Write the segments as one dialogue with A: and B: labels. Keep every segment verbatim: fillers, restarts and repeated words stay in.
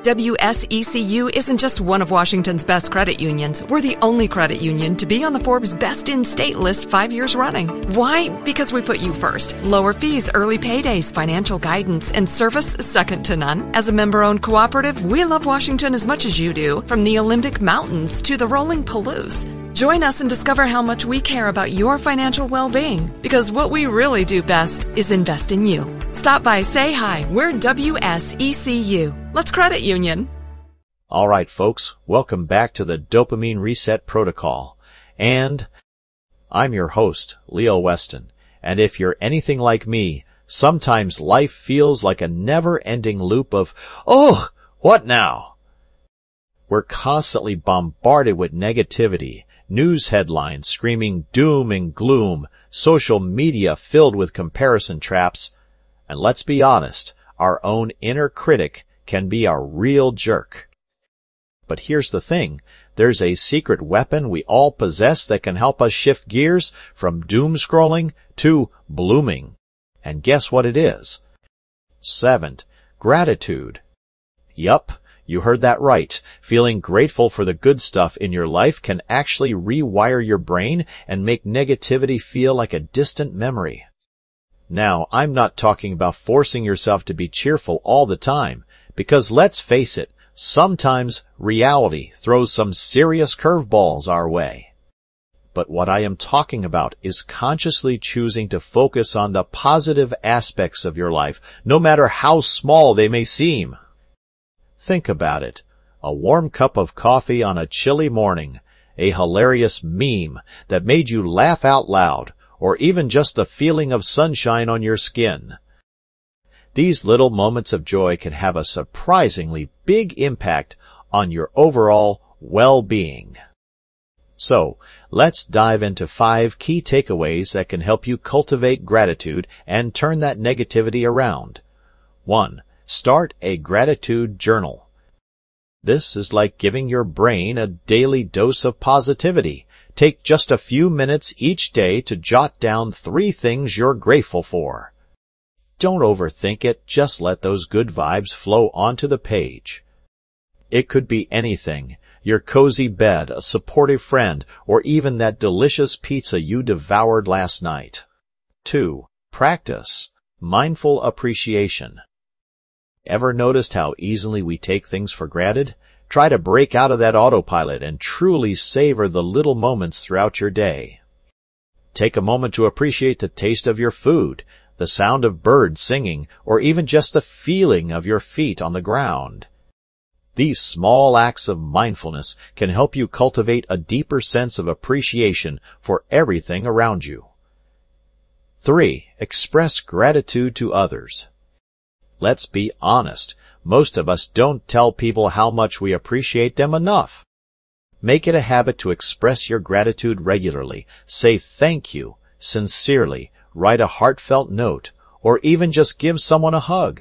A: W S E C U isn't just one of Washington's best credit unions. We're the only credit union to be on the Forbes Best in State list five years running. Why? Because we put you first. Lower fees, early paydays, financial guidance, and service second to none. As a member-owned cooperative, we love Washington as much as you do, from the Olympic Mountains to the rolling Palouse. Join us and discover how much we care about your financial well-being, because what we really do best is invest in you. Stop by, say hi. We're W S E C U. Let's credit union.
B: All right, folks, welcome back to the Dopamine Reset Protocol. And I'm your host, Leo Weston. And if you're anything like me, sometimes life feels like a never-ending loop of, oh, what now? We're constantly bombarded with negativity. News headlines screaming doom and gloom, social media filled with comparison traps, and let's be honest, our own inner critic can be a real jerk. But here's the thing, there's a secret weapon we all possess that can help us shift gears from doom scrolling to blooming. And guess what it is? Seventh, gratitude. Yup. You heard that right. Feeling grateful for the good stuff in your life can actually rewire your brain and make negativity feel like a distant memory. Now, I'm not talking about forcing yourself to be cheerful all the time, because let's face it, sometimes reality throws some serious curveballs our way. But what I am talking about is consciously choosing to focus on the positive aspects of your life, no matter how small they may seem. Think about it. A warm cup of coffee on a chilly morning, a hilarious meme that made you laugh out loud, or even just the feeling of sunshine on your skin. These little moments of joy can have a surprisingly big impact on your overall well-being. So, let's dive into five key takeaways that can help you cultivate gratitude and turn that negativity around. One. Start a gratitude journal. This is like giving your brain a daily dose of positivity. Take just a few minutes each day to jot down three things you're grateful for. Don't overthink it, just let those good vibes flow onto the page. It could be anything, your cozy bed, a supportive friend, or even that delicious pizza you devoured last night. Two. Practice mindful appreciation. Ever noticed how easily we take things for granted? Try to break out of that autopilot and truly savor the little moments throughout your day. Take a moment to appreciate the taste of your food, the sound of birds singing, or even just the feeling of your feet on the ground. These small acts of mindfulness can help you cultivate a deeper sense of appreciation for everything around you. Three. Express gratitude to others. Let's be honest, most of us don't tell people how much we appreciate them enough. Make it a habit to express your gratitude regularly. Say thank you, sincerely, write a heartfelt note, or even just give someone a hug.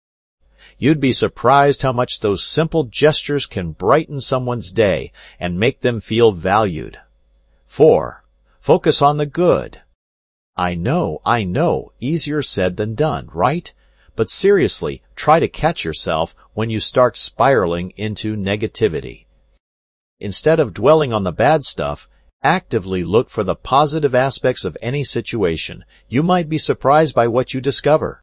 B: You'd be surprised how much those simple gestures can brighten someone's day and make them feel valued. Four. Focus on the good. I know, I know, easier said than done, right? But seriously, try to catch yourself when you start spiraling into negativity. Instead of dwelling on the bad stuff, actively look for the positive aspects of any situation. You might be surprised by what you discover.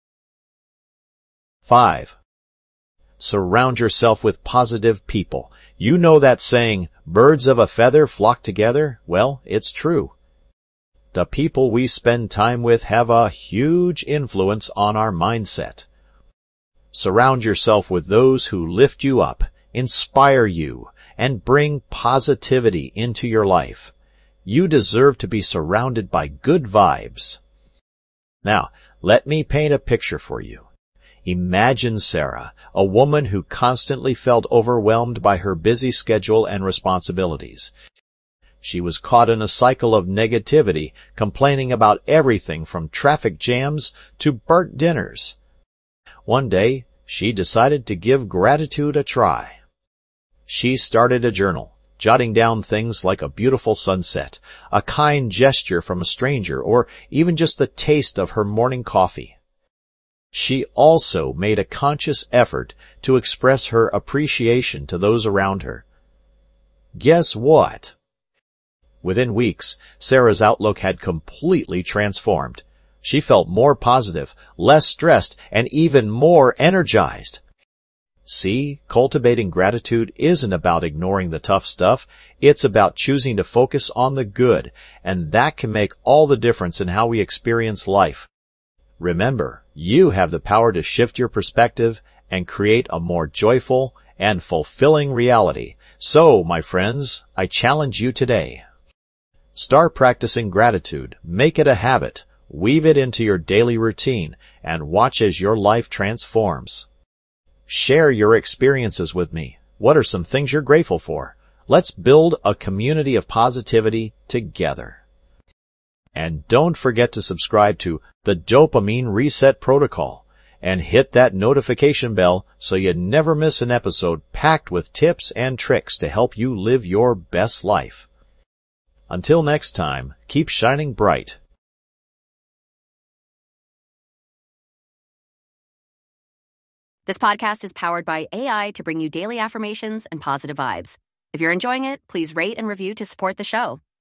B: Five. Surround yourself with positive people. You know that saying, birds of a feather flock together? Well, it's true. The people we spend time with have a huge influence on our mindset. Surround yourself with those who lift you up, inspire you, and bring positivity into your life. You deserve to be surrounded by good vibes. Now, let me paint a picture for you. Imagine Sarah, a woman who constantly felt overwhelmed by her busy schedule and responsibilities. She was caught in a cycle of negativity, complaining about everything from traffic jams to burnt dinners. One day, she decided to give gratitude a try. She started a journal, jotting down things like a beautiful sunset, a kind gesture from a stranger, or even just the taste of her morning coffee. She also made a conscious effort to express her appreciation to those around her. Guess what? Within weeks, Sarah's outlook had completely transformed. She felt more positive, less stressed, and even more energized. See, cultivating gratitude isn't about ignoring the tough stuff. It's about choosing to focus on the good, and that can make all the difference in how we experience life. Remember, you have the power to shift your perspective and create a more joyful and fulfilling reality. So, my friends, I challenge you today. Start practicing gratitude. Make it a habit. Weave it into your daily routine, and watch as your life transforms. Share your experiences with me. What are some things you're grateful for? Let's build a community of positivity together. And don't forget to subscribe to the Dopamine Reset Protocol and hit that notification bell so you never miss an episode packed with tips and tricks to help you live your best life. Until next time, keep shining bright.
C: This podcast is powered by A I to bring you daily affirmations and positive vibes. If you're enjoying it, please rate and review to support the show.